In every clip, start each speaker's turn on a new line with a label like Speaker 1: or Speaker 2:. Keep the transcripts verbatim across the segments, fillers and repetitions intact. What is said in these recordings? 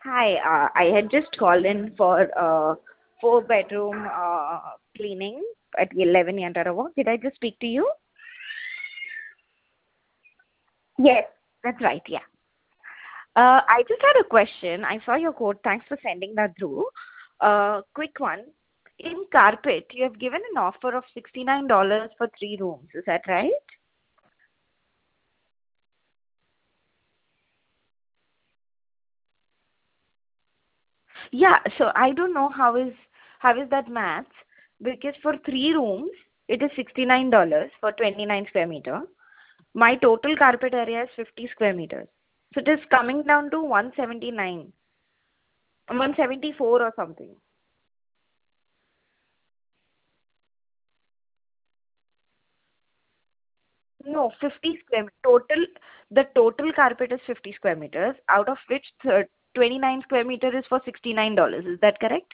Speaker 1: Hi, uh, I had just called in for a four bedroom uh, cleaning at eleven Yantara Walk. Did I just speak to you? Yes, that's right. Yeah. Uh, I just had a question. I saw your code. Thanks for sending that through. Uh, quick one. In carpet, you have given an offer of sixty-nine dollars for three rooms. Is that right? Yeah. So I don't know how is how is that math, because for three rooms it is sixty-nine dollars for twenty-nine square meter. My total carpet area is fifty square meters. So it is coming down to one seventy-nine, one seventy-four or something. No, fifty square me- total. The total carpet is fifty square meters, out of which thir- twenty-nine square meter is for sixty-nine dollars. Is that correct?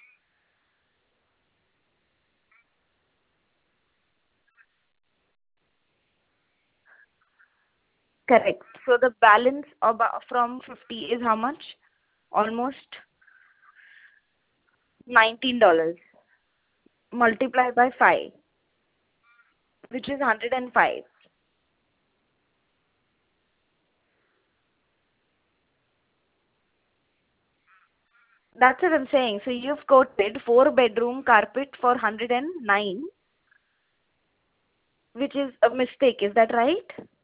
Speaker 1: Correct. So the balance about from fifty is how much? Almost nineteen dollars. Multiply by five, which is one hundred five. That's what I'm saying. So you've quoted four bedroom carpet for one hundred nine, which is a mistake. Is that right?